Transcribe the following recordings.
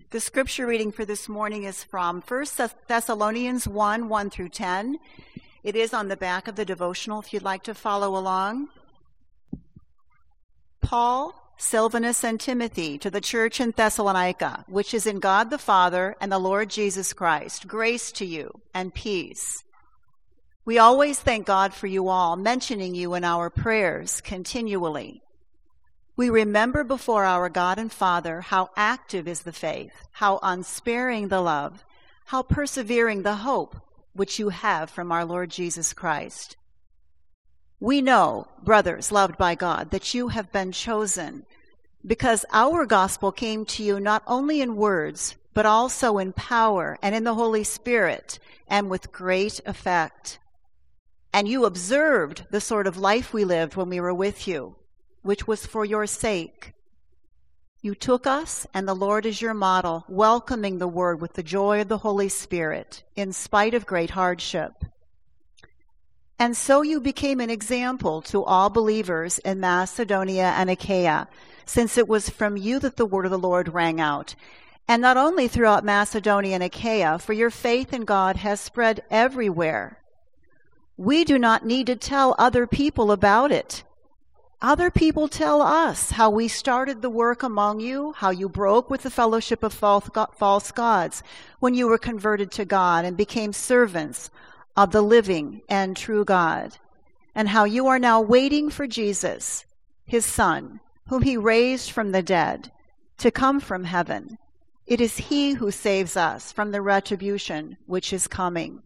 The scripture reading for this morning is from 1 Thessalonians 1 through 10. It is on the back of the devotional if you'd like to follow along. Paul, Silvanus, and Timothy, to the church in Thessalonica, which is in God the Father and the Lord Jesus Christ, grace to you and peace. We always thank God for you all, mentioning you in our prayers continually. We remember before our God and Father how active is the faith, how unsparing the love, how persevering the hope which you have from our Lord Jesus Christ. We know, brothers loved by God, that you have been chosen, because our gospel came to you not only in words, but also in power and in the Holy Spirit, and with great effect. And you observed the sort of life we lived when we were with you, which was for your sake. You took us, and the Lord is your model, welcoming the word with the joy of the Holy Spirit, in spite of great hardship. And so you became an example to all believers in Macedonia and Achaia, since it was from you that the word of the Lord rang out. And not only throughout Macedonia and Achaia, for your faith in God has spread everywhere. We do not need to tell other people about it. Other people tell us how we started the work among you, how you broke with the fellowship of false gods when you were converted to God and became servants of the living and true God, and how you are now waiting for Jesus, his Son, whom he raised from the dead, to come from heaven. It is he who saves us from the retribution which is coming.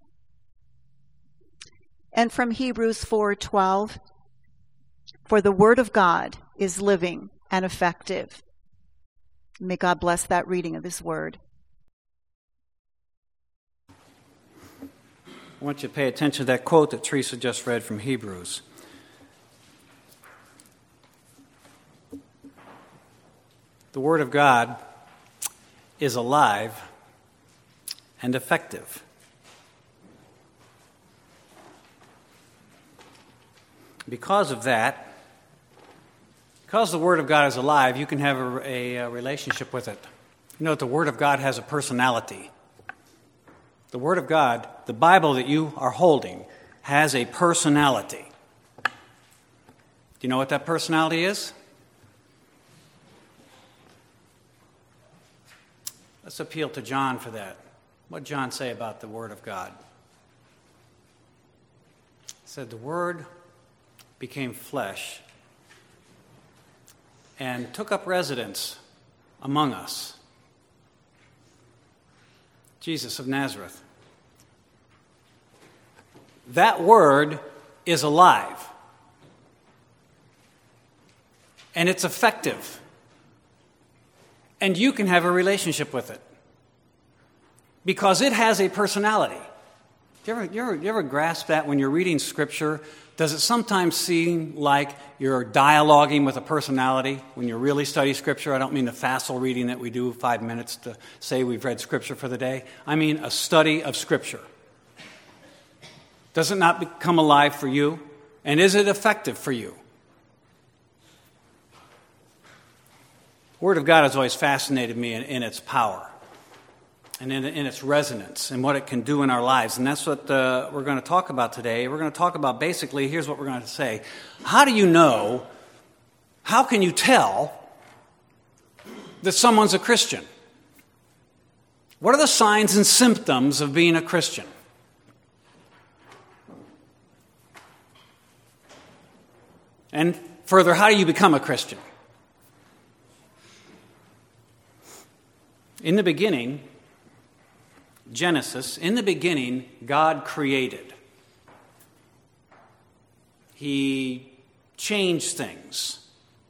And from Hebrews 4:12, for the word of God is living and effective. May God bless that reading of his word. I want you to pay attention to that quote that Teresa just read from Hebrews. The word of God is alive and effective. Because of that, because the Word of God is alive, you can have a relationship with it. You know that the Word of God has a personality. The Word of God, the Bible that you are holding, has a personality. Do you know what that personality is? Let's appeal to John for that. What did John say about the Word of God? He said, the Word became flesh and took up residence among us. Jesus of Nazareth. That word is alive. And it's effective. And you can have a relationship with it. Because it has a personality. Do you ever grasp that when you're reading Scripture? Does it sometimes seem like you're dialoguing with a personality when you really study Scripture? I don't mean the facile reading that we do 5 minutes to say we've read Scripture for the day. I mean a study of Scripture. Does it not become alive for you? And is it effective for you? The Word of God has always fascinated me in its power and in its resonance and what it can do in our lives. And that's what we're going to talk about today. We're going to talk about basically, here's what we're going to say. How do you know, how can you tell that someone's a Christian? What are the signs and symptoms of being a Christian? And further, how do you become a Christian? In the beginning, Genesis, in the beginning, God created. He changed things.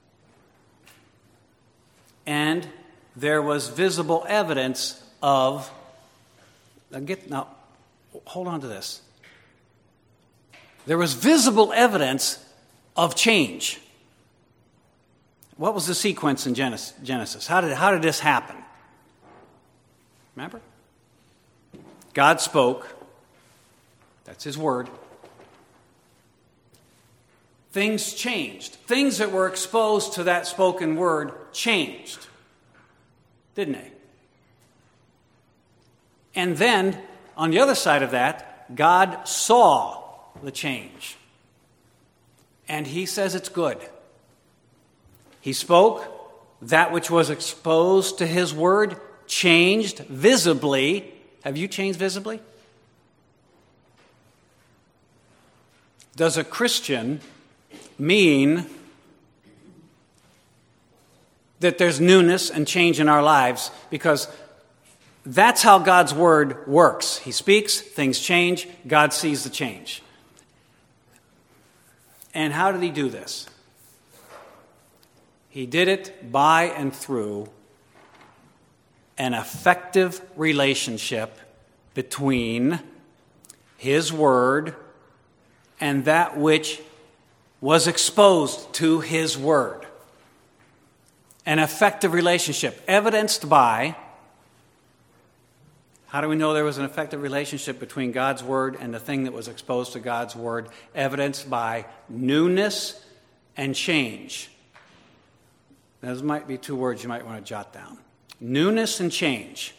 And there was visible evidence of... Now, hold on to this. There was visible evidence of change. What was the sequence in Genesis? How did this happen? Remember? God spoke. That's his word. Things changed. Things that were exposed to that spoken word changed. Didn't they? And then, on the other side of that, God saw the change. And he says it's good. He spoke. That which was exposed to his word changed visibly. Have you changed visibly? Does a Christian mean that there's newness and change in our lives? Because that's how God's word works. He speaks, things change, God sees the change. And how did he do this? He did it by and through an effective relationship between his word and that which was exposed to his word. An effective relationship evidenced by, how do we know there was an effective relationship between God's word and the thing that was exposed to God's word? Evidenced by newness and change. Those might be two words you might want to jot down. Newness and change.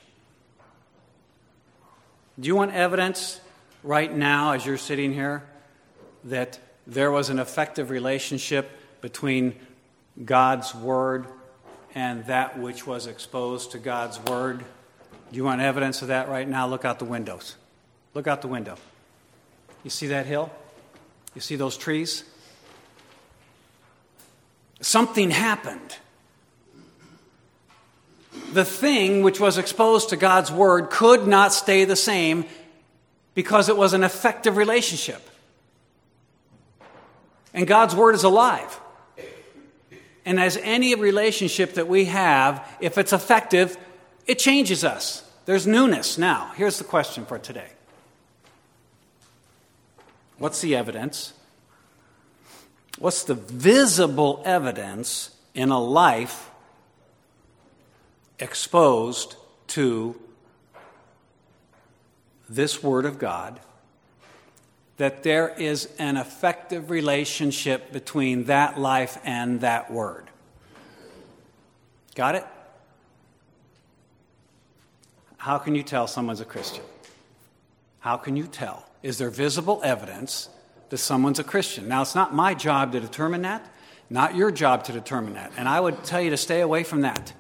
Do you want evidence right now as you're sitting here that there was an effective relationship between God's word and that which was exposed to God's word? Do you want evidence of that right now? Look out the windows. Look out the window. You see that hill? You see those trees? Something happened. The thing which was exposed to God's word could not stay the same because it was an effective relationship. And God's word is alive. And as any relationship that we have, if it's effective, it changes us. There's newness. Now, here's the question for today. What's the evidence? What's the visible evidence in a life exposed to this Word of God, that there is an effective relationship between that life and that Word? Got it? How can you tell someone's a Christian? How can you tell? Is there visible evidence that someone's a Christian? Now, it's not my job to determine that, not your job to determine that. And I would tell you to stay away from that.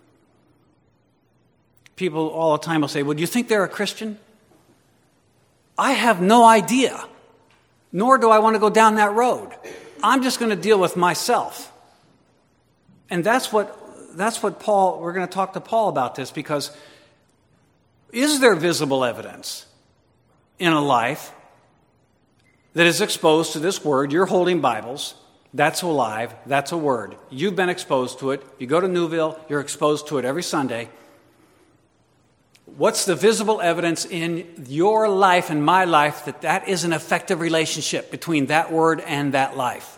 People all the time will say, well, do you think they're a Christian? I have no idea, nor do I want to go down that road. I'm just going to deal with myself. And that's what Paul, we're going to talk to Paul about this, because is there visible evidence in a life that is exposed to this word? You're holding Bibles. That's alive. That's a word. You've been exposed to it. You go to Newville, you're exposed to it every Sunday. What's the visible evidence in your life and my life that is an effective relationship between that word and that life?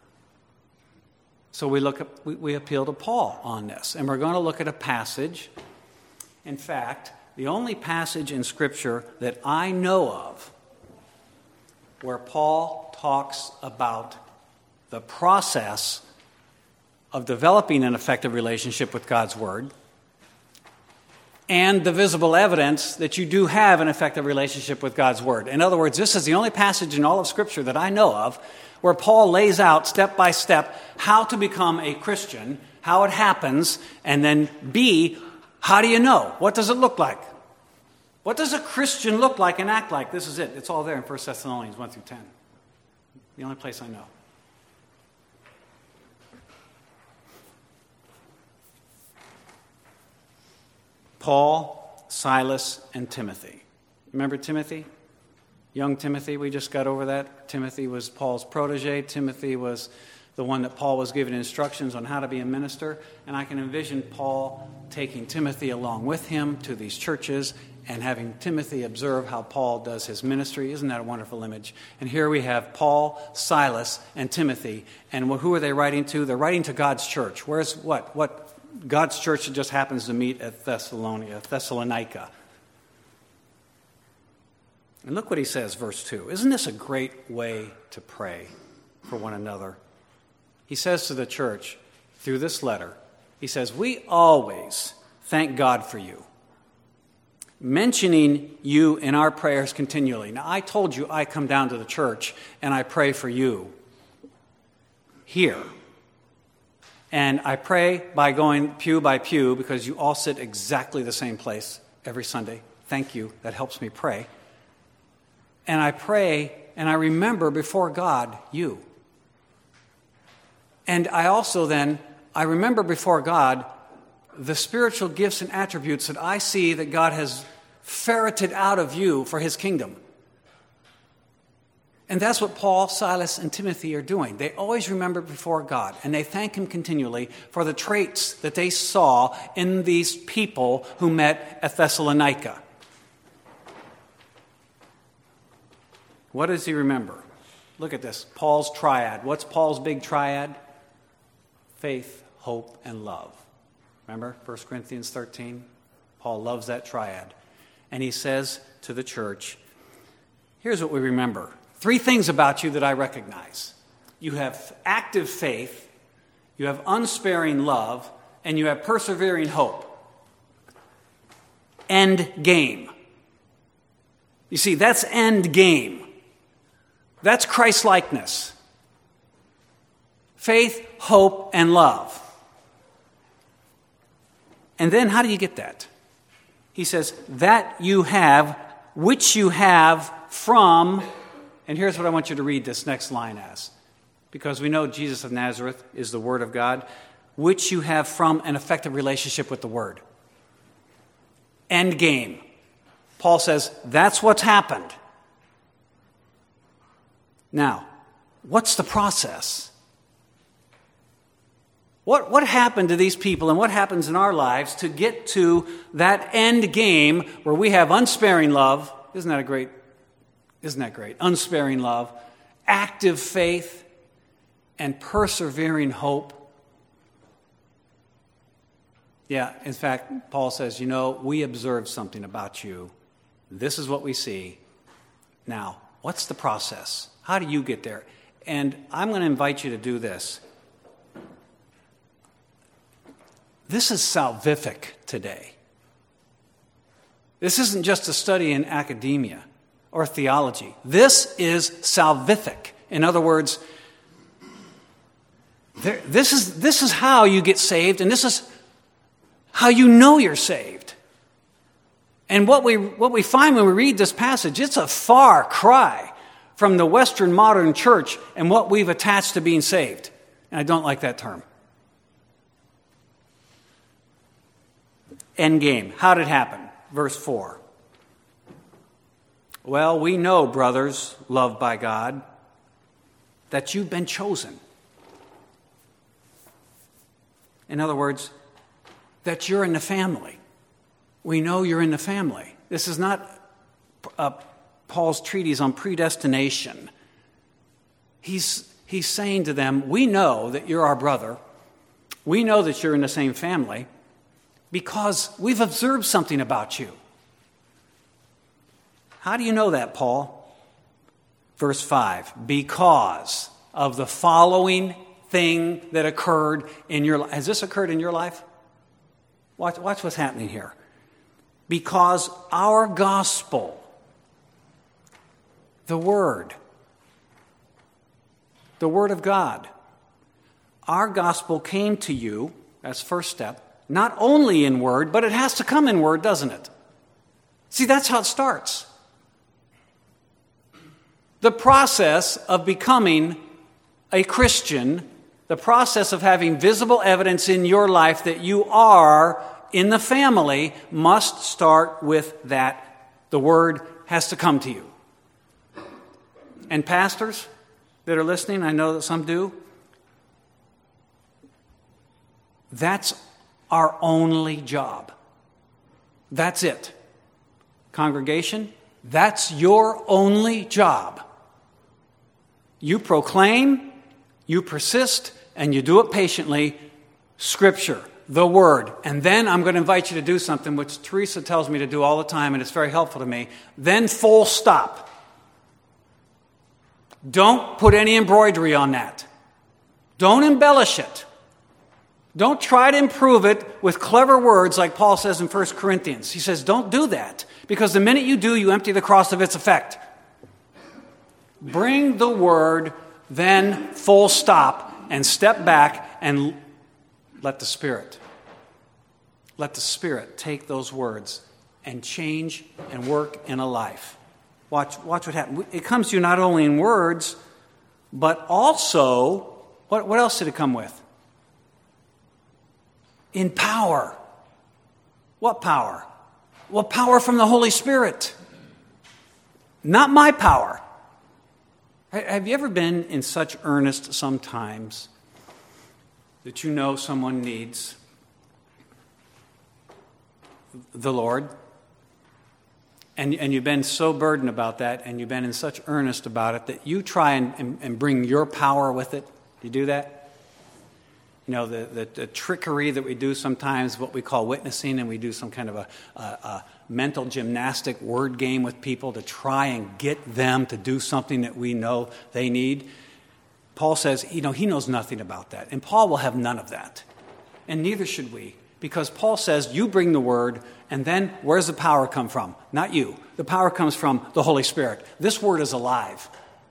So we appeal to Paul on this, and we're going to look at a passage. In fact, the only passage in Scripture that I know of where Paul talks about the process of developing an effective relationship with God's Word and the visible evidence that you do have an effective relationship with God's Word. In other words, this is the only passage in all of Scripture that I know of where Paul lays out step by step how to become a Christian, how it happens, and then B, how do you know? What does it look like? What does a Christian look like and act like? This is it. It's all there in 1 Thessalonians 1 through 10. The only place I know. Paul, Silas, and Timothy. Remember Timothy? Young Timothy, we just got over that. Timothy was Paul's protege. Timothy was the one that Paul was giving instructions on how to be a minister. And I can envision Paul taking Timothy along with him to these churches and having Timothy observe how Paul does his ministry. Isn't that a wonderful image? And here we have Paul, Silas, and Timothy. And who are they writing to? They're writing to God's church. Where's what? God's church that just happens to meet at Thessalonica. And look what he says, verse 2. Isn't this a great way to pray for one another? He says to the church through this letter, he says, we always thank God for you, mentioning you in our prayers continually. Now, I told you I come down to the church and I pray for you here. And I pray by going pew by pew because you all sit exactly the same place every Sunday. Thank you. That helps me pray. And I pray and I remember before God you. And I also then, I remember before God the spiritual gifts and attributes that I see that God has ferreted out of you for his kingdom. And that's what Paul, Silas, and Timothy are doing. They always remember before God, and they thank him continually for the traits that they saw in these people who met at Thessalonica. What does he remember? Look at this, Paul's triad. What's Paul's big triad? Faith, hope, and love. Remember 1 Corinthians 13? Paul loves that triad. And he says to the church, here's what we remember. 3 things about you that I recognize. You have active faith, you have unsparing love, and you have persevering hope. End game. You see, that's end game. That's Christ-likeness. Faith, hope, and love. And then how do you get that? He says, that you have, which you have from, and here's what I want you to read this next line as, because we know Jesus of Nazareth is the Word of God, which you have from an effective relationship with the Word. End game. Paul says, that's what's happened. Now, what's the process? What happened to these people and what happens in our lives to get to that end game where we have unsparing love? Isn't that great? Unsparing love, active faith, and persevering hope. Yeah, in fact, Paul says, we observed something about you. This is what we see. Now, what's the process? How do you get there? And I'm going to invite you to do this. This is salvific today. This isn't just a study in academia or theology. This is salvific. In other words, this is how you get saved, and this is how you know you're saved. And what we find when we read this passage, it's a far cry from the Western modern church and what we've attached to being saved. And I don't like that term. End game. How did it happen? Verse 4. Well, we know, brothers, loved by God, that you've been chosen. In other words, that you're in the family. We know you're in the family. This is not Paul's treatise on predestination. He's saying to them, we know that you're our brother. We know that you're in the same family because we've observed something about you. How do you know that, Paul? Verse 5, because of the following thing that occurred in your life. Has this occurred in your life? Watch what's happening here. Because our gospel, the Word of God, our gospel came to you, that's first step, not only in word, but it has to come in word, doesn't it? See, that's how it starts. The process of becoming a Christian, the process of having visible evidence in your life that you are in the family must start with that. The Word has to come to you. And pastors that are listening, I know that some do, that's our only job. That's it. Congregation, that's your only job. You proclaim, you persist, and you do it patiently. Scripture, the Word. And then I'm going to invite you to do something which Teresa tells me to do all the time, and it's very helpful to me. Then full stop. Don't put any embroidery on that. Don't embellish it. Don't try to improve it with clever words like Paul says in 1 Corinthians. He says, don't do that, because the minute you do, you empty the cross of its effect. Bring the word, then full stop, and step back and let the Spirit take those words and change and work in a life. Watch what happens. It comes to you not only in words, but also, what else did it come with? In power. What power? Well, power from the Holy Spirit. Not my power. Have you ever been in such earnest sometimes that you know someone needs the Lord? And you've been so burdened about that, and you've been in such earnest about it, that you try and bring your power with it. Do you do that? You know, the trickery that we do sometimes, what we call witnessing, and we do some kind of a mental gymnastic word game with people to try and get them to do something that we know they need. Paul says, he knows nothing about that. And Paul will have none of that. And neither should we. Because Paul says, you bring the word, and then where does the power come from? Not you. The power comes from the Holy Spirit. This word is alive.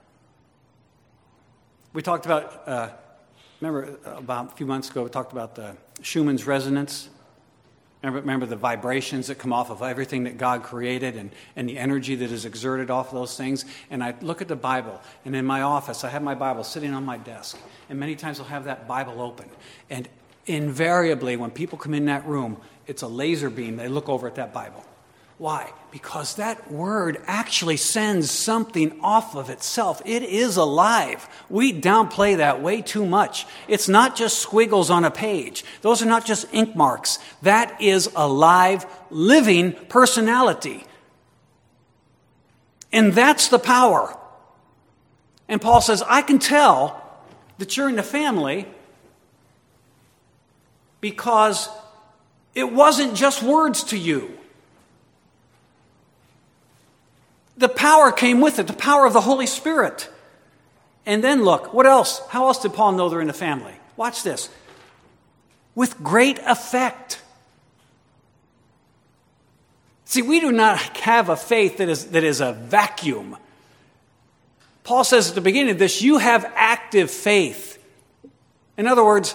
We talked about, remember about a few months ago, we talked about the Schumann's resonance. Remember the vibrations that come off of everything that God created and the energy that is exerted off of those things. And I look at the Bible, and in my office, I have my Bible sitting on my desk. And many times I'll have that Bible open. And invariably, when people come in that room, it's a laser beam. They look over at that Bible. Why? Because that word actually sends something off of itself. It is alive. We downplay that way too much. It's not just squiggles on a page. Those are not just ink marks. That is a live, living personality. And that's the power. And Paul says, I can tell that you're in the family because it wasn't just words to you. The power came with it, the power of the Holy Spirit. And then look, what else? How else did Paul know they're in the family? Watch this. With great effect. See, we do not have a faith that is a vacuum. Paul says at the beginning of this, you have active faith. In other words,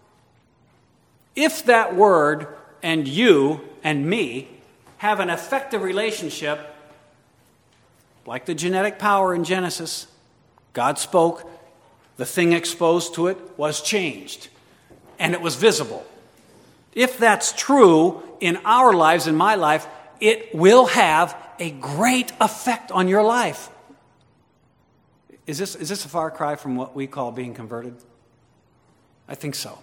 if that word and you and me have an effective relationship, like the genetic power in Genesis, God spoke, the thing exposed to it was changed, and it was visible. If that's true in our lives, in my life, it will have a great effect on your life. Is this a far cry from what we call being converted? I think so.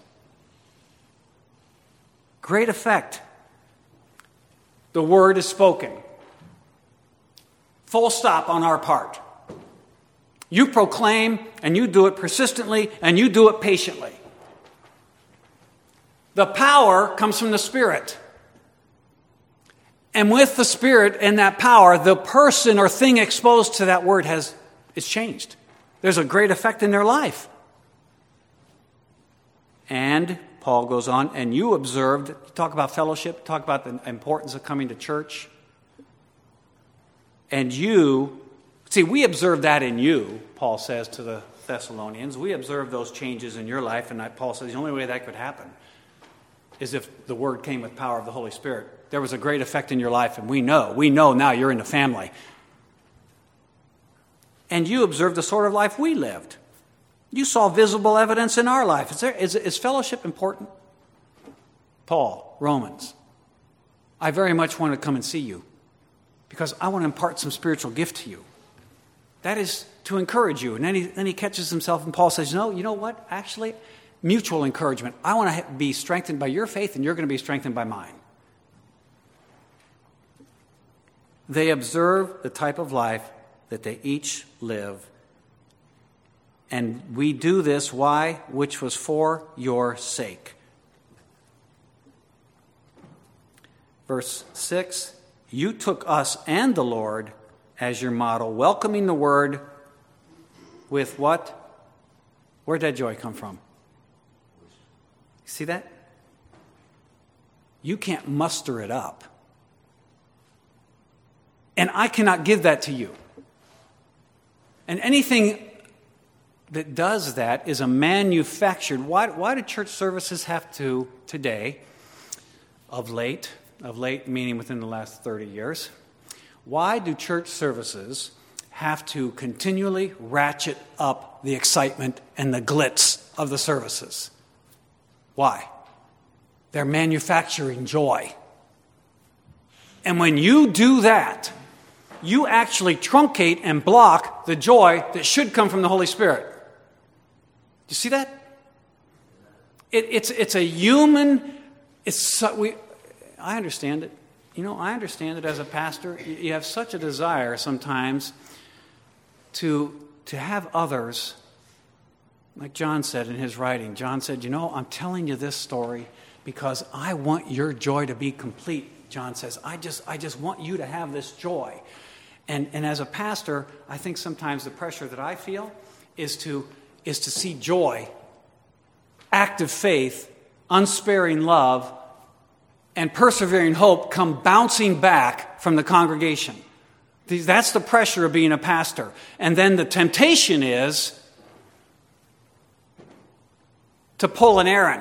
Great effect. The word is spoken. Full stop on our part. You proclaim, and you do it persistently, and you do it patiently. The power comes from the Spirit. And with the Spirit and that power, the person or thing exposed to that word is changed. There's a great effect in their life. And Paul goes on, and you observed, talk about fellowship, talk about the importance of coming to church. And you, see, we observe that in you, Paul says to the Thessalonians. We observe those changes in your life, and Paul says the only way that could happen is if the word came with power of the Holy Spirit. There was a great effect in your life, and we know now you're in the family. And you observed the sort of life we lived. You saw visible evidence in our life. Is fellowship important? Paul, Romans. I very much want to come and see you because I want to impart some spiritual gift to you. That is to encourage you. And then he catches himself, and Paul says, no, you know what? Actually, mutual encouragement. I want to be strengthened by your faith, and you're going to be strengthened by mine. They observe the type of life that they each live. And we do this, why? Which was for your sake. Verse 6, you took us and the Lord as your model, welcoming the word with what? Where did that joy come from? See that? You can't muster it up. And I cannot give that to you. And anything that does that is a manufactured. Why do church services have to, today, of late meaning within the last 30 years, why do church services have to continually ratchet up the excitement and the glitz of the services? Why? They're manufacturing joy. And when you do that, you actually truncate and block the joy that should come from the Holy Spirit. Do you see that? It's a human. I understand it. I understand it as a pastor. You have such a desire sometimes to have others, like John said in his writing. John said, I'm telling you this story because I want your joy to be complete. John says, I just want you to have this joy. And as a pastor, I think sometimes the pressure that I feel is to see joy, active faith, unsparing love, and persevering hope come bouncing back from the congregation. That's the pressure of being a pastor. And then the temptation is to pull an Aaron.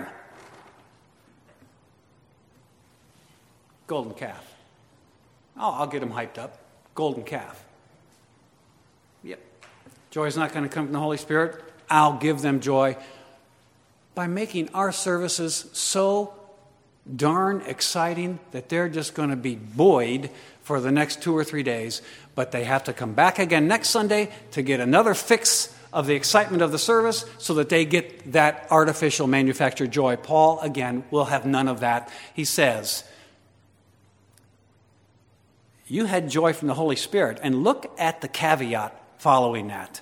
Golden calf. Oh, I'll get him hyped up. Golden calf. Yep. Joy is not going to come from the Holy Spirit. I'll give them joy by making our services so darn exciting that they're just going to be buoyed for the next 2 or 3 days, but they have to come back again next Sunday to get another fix of the excitement of the service so that they get that artificial manufactured joy. Paul, again, will have none of that. He says, you had joy from the Holy Spirit. And look at the caveat following that.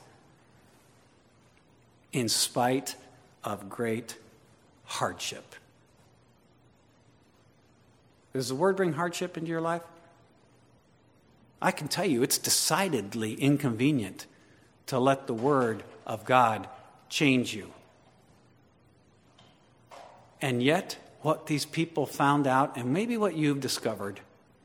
In spite of great hardship. Does the word bring hardship into your life? I can tell you it's decidedly inconvenient to let the word of God change you. And yet, what these people found out, and maybe what you've discovered,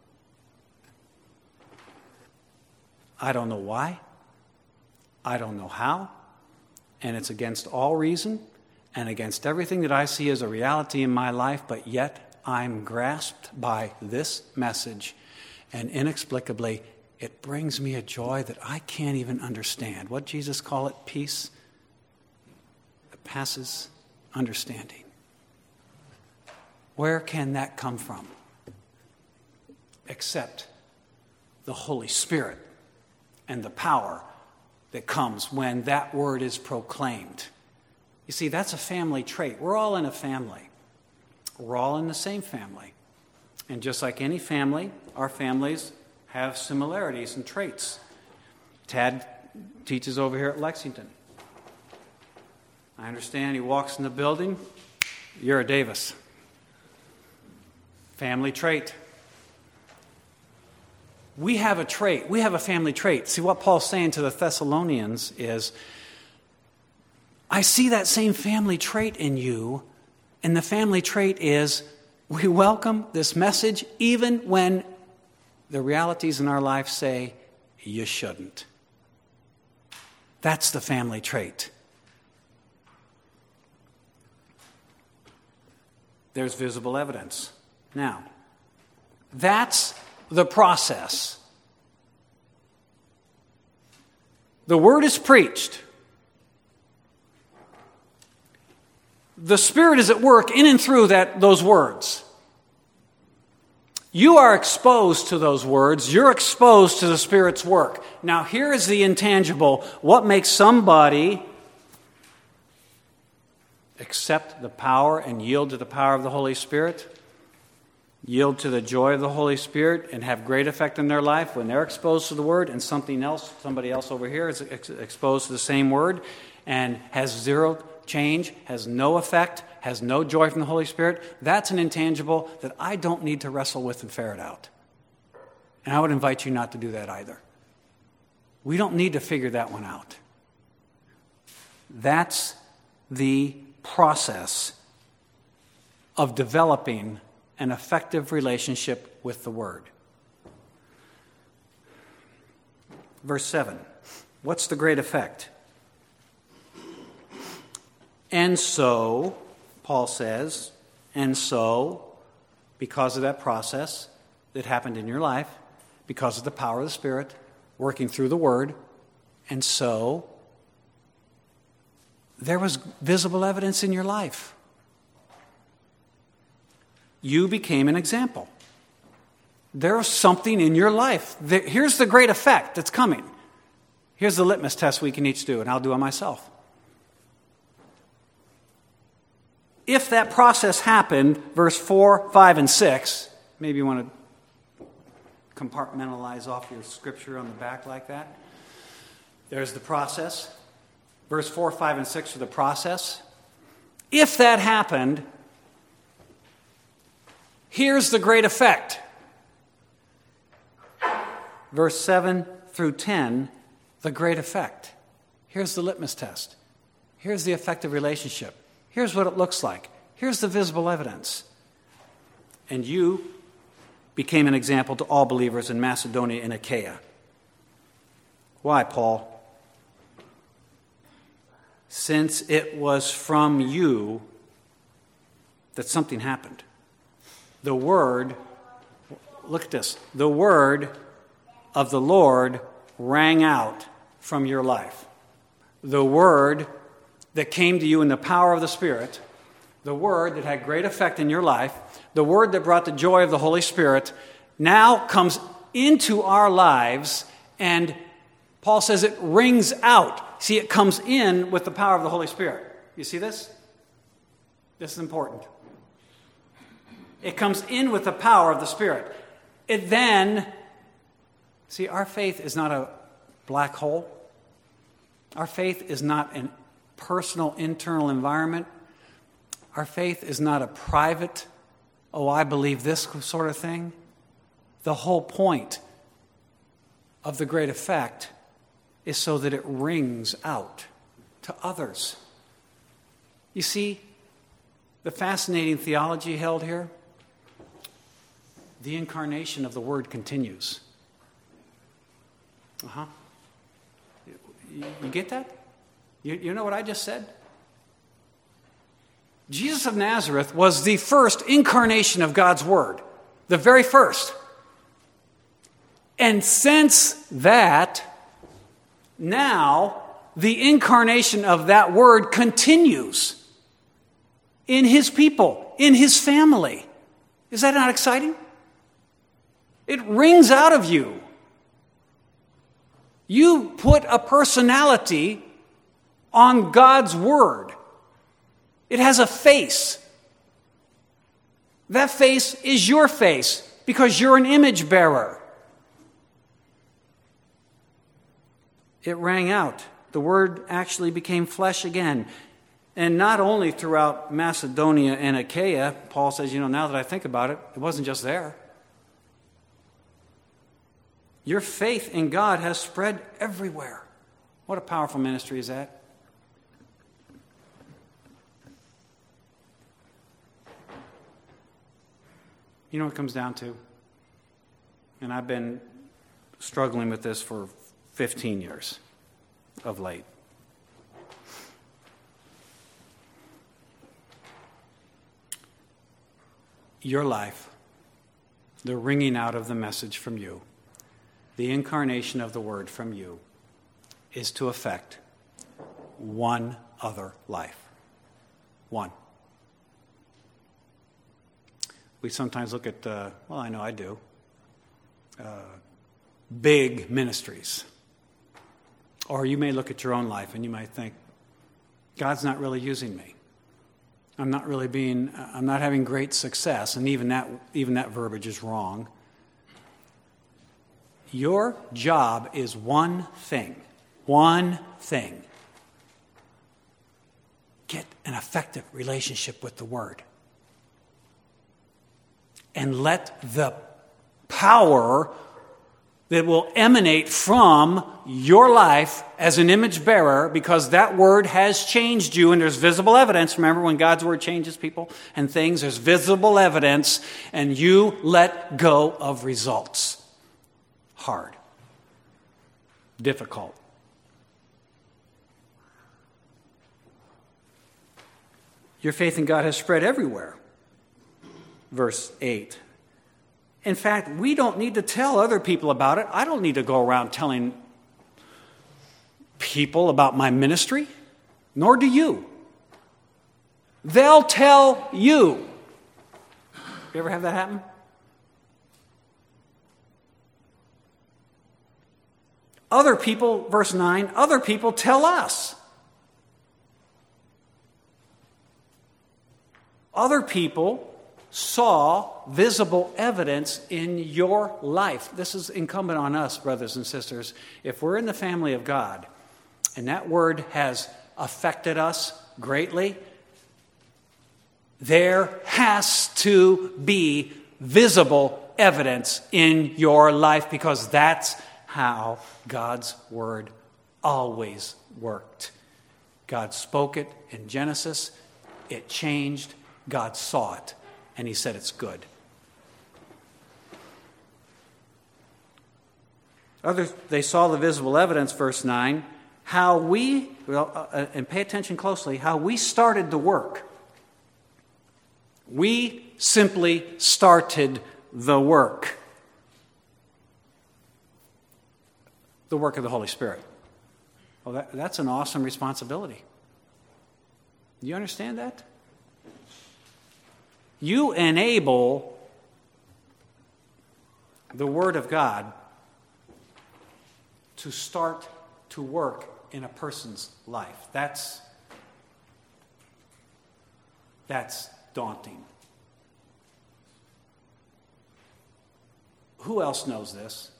I don't know why, I don't know how, and it's against all reason and against everything that I see as a reality in my life, but yet I'm grasped by this message, and inexplicably, it brings me a joy that I can't even understand. What Jesus call it? Peace that passes understanding. Where can that come from? Except the Holy Spirit and the power that comes when that word is proclaimed. You see, that's a family trait. We're all in a family. We're all in the same family. And just like any family, our families have similarities and traits. Tad teaches over here at Lexington. I understand he walks in the building. You're a Davis. Family trait. We have a trait. We have a family trait. See, what Paul's saying to the Thessalonians is, I see that same family trait in you, and the family trait is we welcome this message even when the realities in our life say you shouldn't. That's the family trait. There's visible evidence. Now, that's the process. The word is preached. The Spirit is at work in and through those words. You are exposed to those words. You're exposed to the Spirit's work. Now, here is the intangible. What makes somebody accept the power and yield to the power of the Holy Spirit? Yield to the joy of the Holy Spirit and have great effect in their life when they're exposed to the Word, and somebody else over here is exposed to the same Word and has zero change, has no effect, has no joy from the Holy Spirit. That's an intangible that I don't need to wrestle with and ferret out. And I would invite you not to do that either. We don't need to figure that one out. That's the process of developing an effective relationship with the Word. Verse 7. What's the great effect? And so, Paul says, and so, because of that process that happened in your life, because of the power of the Spirit working through the Word, and so, there was visible evidence in your life. You became an example. There's something in your life. Here's the great effect that's coming. Here's the litmus test we can each do, and I'll do it myself. If that process happened, verse 4, 5, and 6, maybe you want to compartmentalize off your scripture on the back like that. There's the process. Verse 4, 5, and 6 are the process. If that happened, here's the great effect. Verse 7 through 10, the great effect. Here's the litmus test. Here's the effective relationship. Here's what it looks like. Here's the visible evidence. And you became an example to all believers in Macedonia and Achaia. Why, Paul? Since it was from you that something happened. The word, look at this, the word of the Lord rang out from your life. The word that came to you in the power of the Spirit, the word that had great effect in your life, the word that brought the joy of the Holy Spirit, now comes into our lives, and Paul says it rings out. See, it comes in with the power of the Holy Spirit. You see this? This is important. It comes in with the power of the Spirit. It then, see, our faith is not a black hole. Our faith is not a personal internal environment. Our faith is not a private, I believe this sort of thing. The whole point of the great effect is so that it rings out to others. You see, the fascinating theology held here, the incarnation of the Word continues. You get that? You know what I just said? Jesus of Nazareth was the first incarnation of God's Word. The very first. And since that, now the incarnation of that Word continues in His people, in His family. Is that not exciting? It rings out of you. You put a personality on God's Word. It has a face. That face is your face because you're an image bearer. It rang out. The Word actually became flesh again. And not only throughout Macedonia and Achaia, Paul says, now that I think about it, it wasn't just there. Your faith in God has spread everywhere. What a powerful ministry is that? You know what it comes down to? And I've been struggling with this for 15 years of late. Your life, the ringing out of the message from you, the incarnation of the Word from you, is to affect one other life. One. We sometimes look at, I know I do, big ministries. Or you may look at your own life and you might think, God's not really using me. I'm not having great success, and even that verbiage is wrong. Your job is one thing. One thing. Get an effective relationship with the Word. And let the power that will emanate from your life as an image bearer, because that word has changed you, and there's visible evidence. Remember, when God's word changes people and things, there's visible evidence, and you let go of results. Hard. Difficult. Your faith in God has spread everywhere. Verse 8. In fact, we don't need to tell other people about it. I don't need to go around telling people about my ministry, nor do you. They'll tell you. You ever have that happen? Other people, verse 9, other people tell us. Other people saw visible evidence in your life. This is incumbent on us, brothers and sisters. If we're in the family of God and that word has affected us greatly, there has to be visible evidence in your life, because that's how God's word always worked. God spoke it in Genesis. It changed. God saw it. And he said it's good. They saw the visible evidence, verse 9, and pay attention closely, how we started the work. We simply started the work. The work of the Holy Spirit. Well, that's an awesome responsibility. Do you understand that? You enable the Word of God to start to work in a person's life. That's daunting. Who else knows this?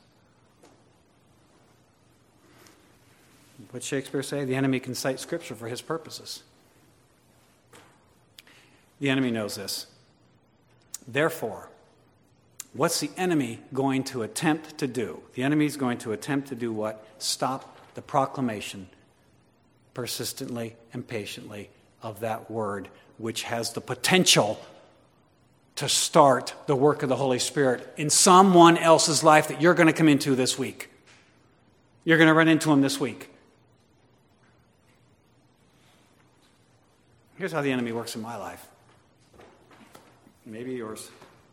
What Shakespeare say? The enemy can cite Scripture for his purposes. The enemy knows this. Therefore, what's the enemy going to attempt to do? The enemy is going to attempt to do what? Stop the proclamation persistently and patiently of that word, which has the potential to start the work of the Holy Spirit in someone else's life that you're going to come into this week. You're going to run into him this week. Here's how the enemy works in my life. Maybe yours.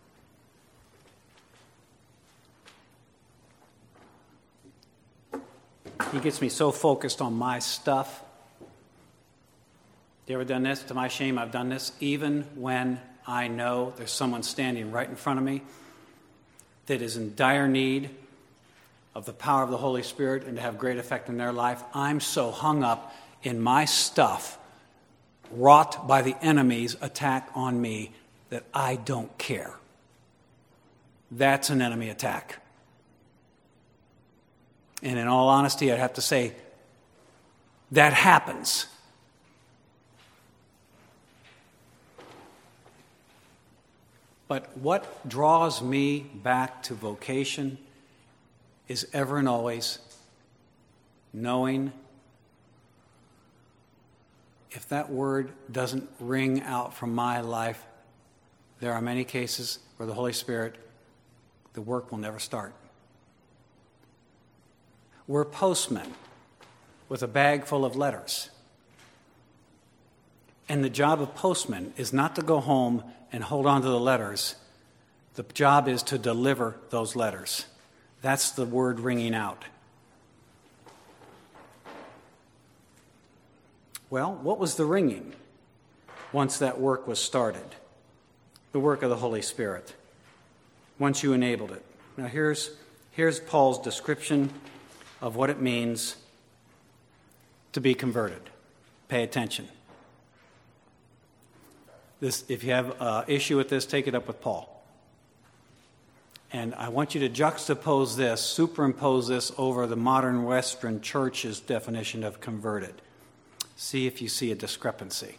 He gets me so focused on my stuff. You ever done this? To my shame, I've done this. Even when I know there's someone standing right in front of me that is in dire need of the power of the Holy Spirit and to have great effect in their life, I'm so hung up in my stuff, wrought by the enemy's attack on me, that I don't care. That's an enemy attack. And in all honesty, I'd have to say, that happens. But what draws me back to vocation is ever and always knowing if that word doesn't ring out from my life, there are many cases where the Holy Spirit, the work will never start. We're postmen with a bag full of letters. And the job of postman is not to go home and hold on to the letters. The job is to deliver those letters. That's the word ringing out. Well, what was the ringing once that work was started? The work of the Holy Spirit, once you enabled it. Now here's Paul's description of what it means to be converted. Pay attention. If you have an issue with this, take it up with Paul. And I want you to juxtapose this, superimpose this over the modern Western church's definition of converted. See if you see a discrepancy.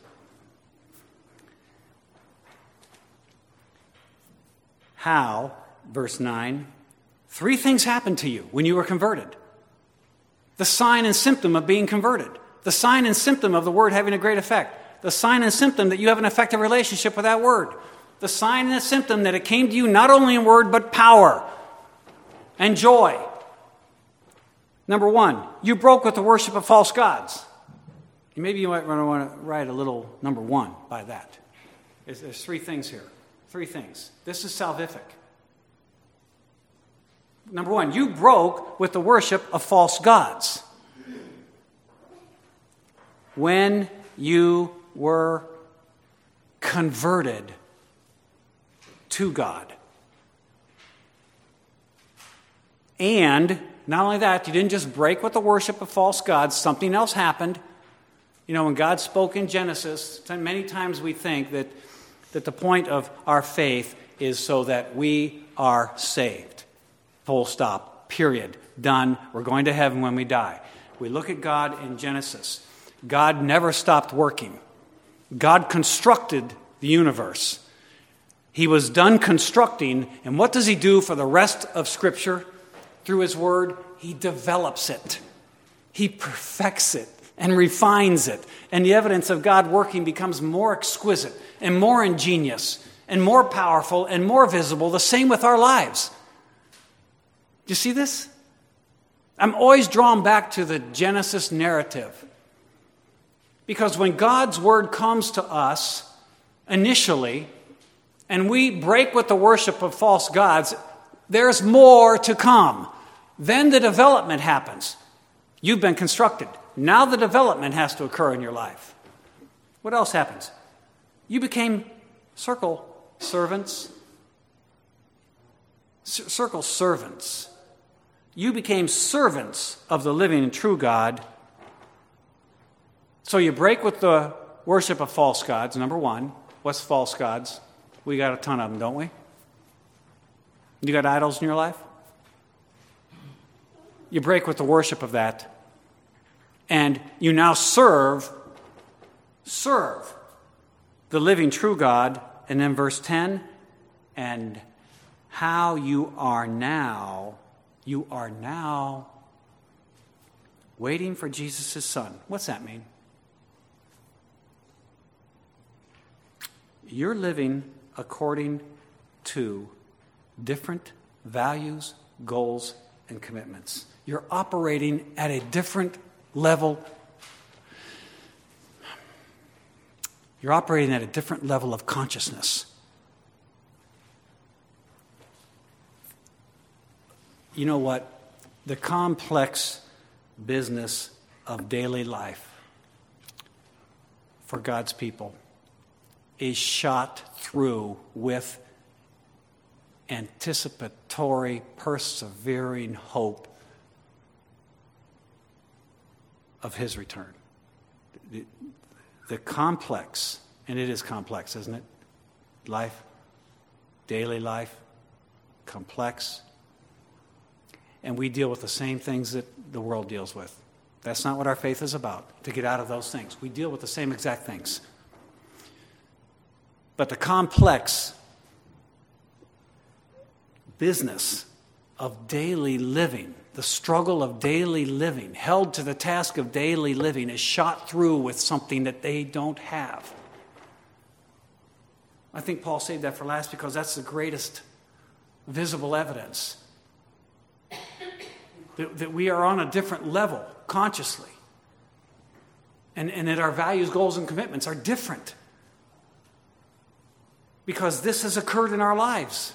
How, verse 9, 3 things happened to you when you were converted. The sign and symptom of being converted. The sign and symptom of the word having a great effect. The sign and symptom that you have an effective relationship with that word. The sign and the symptom that it came to you not only in word but power and joy. Number 1, you broke with the worship of false gods. Maybe you might want to write a little number 1 by that. There's 3 things here. 3 things. This is salvific. Number 1, you broke with the worship of false gods. When you were converted to God. And not only that, you didn't just break with the worship of false gods, something else happened. You know, when God spoke in Genesis, many times we think that the point of our faith is so that we are saved. Full stop. Period. Done. We're going to heaven when we die. We look at God in Genesis. God never stopped working. God constructed the universe. He was done constructing, and what does he do for the rest of Scripture? Through his word, he develops it. He perfects it and refines it. And the evidence of God working becomes more exquisite and more ingenious and more powerful and more visible. The same with our lives. Do you see this? I'm always drawn back to the Genesis narrative. Because when God's word comes to us initially, and we break with the worship of false gods, there's more to come. Then the development happens. You've been constructed. Now the development has to occur in your life. What else happens? You became circle servants. Circle servants. You became servants of the living and true God. So you break with the worship of false gods, number 1. What's false gods? We got a ton of them, don't we? You got idols in your life? You break with the worship of that. And you now serve the living true God. And then verse 10, and how you are now waiting for Jesus' Son. What's that mean? You're living according to different values, goals, and commitments. You're operating at a different level. You're operating at a different level of consciousness. You know what? The complex business of daily life for God's people is shot through with anticipatory, persevering hope of his return. The complex, and it is complex, isn't it? Life, daily life, complex. And we deal with the same things that the world deals with. That's not what our faith is about, to get out of those things. We deal with the same exact things. But the complex business of daily living, the struggle of daily living, held to the task of daily living, is shot through with something that they don't have. I think Paul saved that for last because that's the greatest visible evidence that we are on a different level consciously, and that our values, goals, and commitments are different. Because this has occurred in our lives.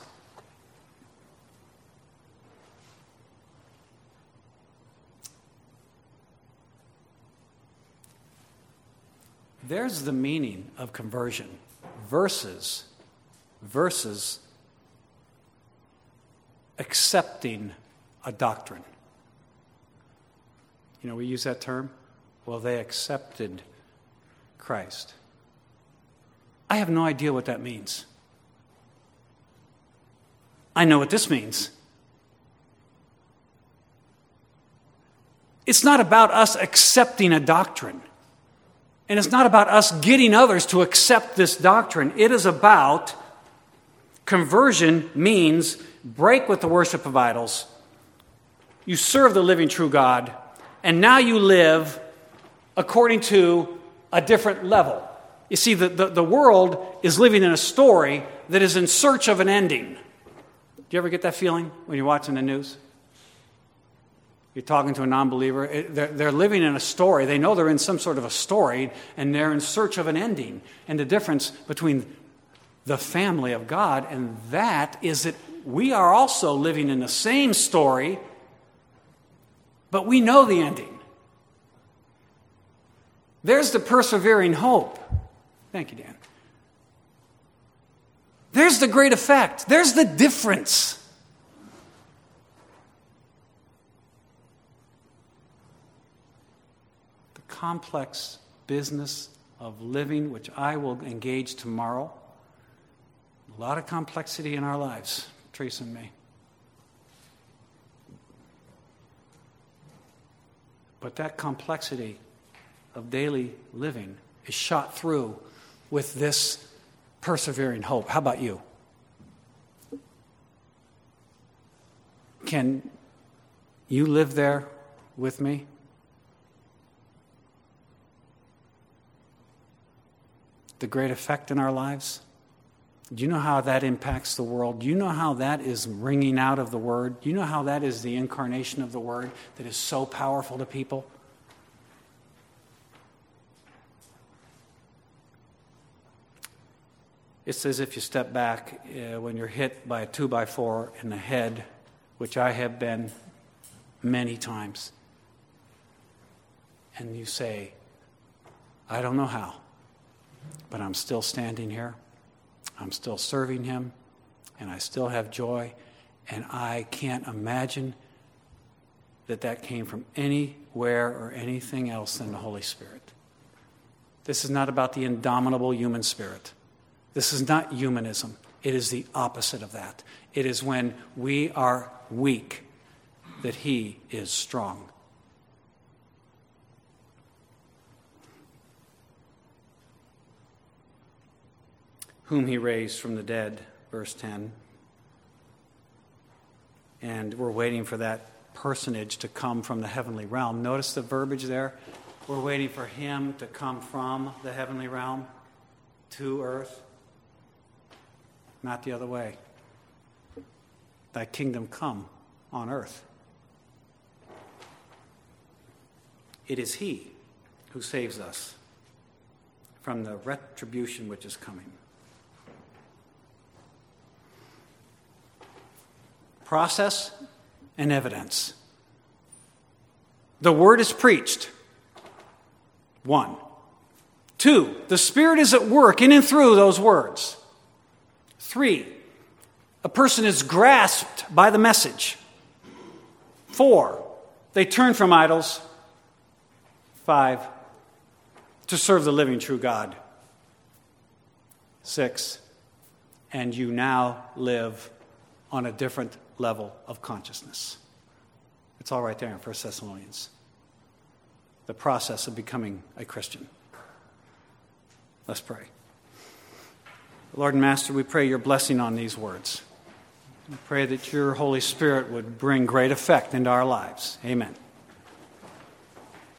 There's the meaning of conversion versus accepting a doctrine. You know, we use that term. Well, they accepted Christ. I have no idea what that means. I know what this means. It's not about us accepting a doctrine. And it's not about us getting others to accept this doctrine. It is about Conversion means break with the worship of idols. You serve the living true God, and now you live according to a different level. You see, the world is living in a story that is in search of an ending. Do you ever get that feeling when you're watching the news? You're talking to a non-believer. They're living in a story. They know they're in some sort of a story, and they're in search of an ending. And the difference between the family of God and that is that we are also living in the same story, but we know the ending. There's the persevering hope. Thank you, Dan. There's the great effect. There's the difference. The complex business of living, which I will engage tomorrow. A lot of complexity in our lives, Teresa and me. But that complexity of daily living is shot through with this persevering hope. How about you? Can you live there with me? The great effect in our lives? Do you know how that impacts the world? Do you know how that is ringing out of the Word? Do you know how that is the incarnation of the Word that is so powerful to people? It's as if you step back when you're hit by a 2x4 in the head, which I have been many times. And you say, I don't know how, but I'm still standing here. I'm still serving Him, and I still have joy, and I can't imagine that came from anywhere or anything else than the Holy Spirit. This is not about the indomitable human spirit. This is not humanism. It is the opposite of that. It is when we are weak that He is strong. Whom He raised from the dead, verse 10. And we're waiting for that personage to come from the heavenly realm. Notice the verbiage there. We're waiting for Him to come from the heavenly realm to earth. Not the other way. Thy kingdom come on earth. It is He who saves us from the retribution which is coming. Process and evidence. The word is preached. 1. 2, the Spirit is at work in and through those words. 3, a person is grasped by the message. 4, they turn from idols. 5, to serve the living true God. 6, and you now live on a different level of consciousness. It's all right there in 1 Thessalonians. The process of becoming a Christian. Let's pray. Lord and Master, we pray your blessing on these words. We pray that your Holy Spirit would bring great effect into our lives. Amen.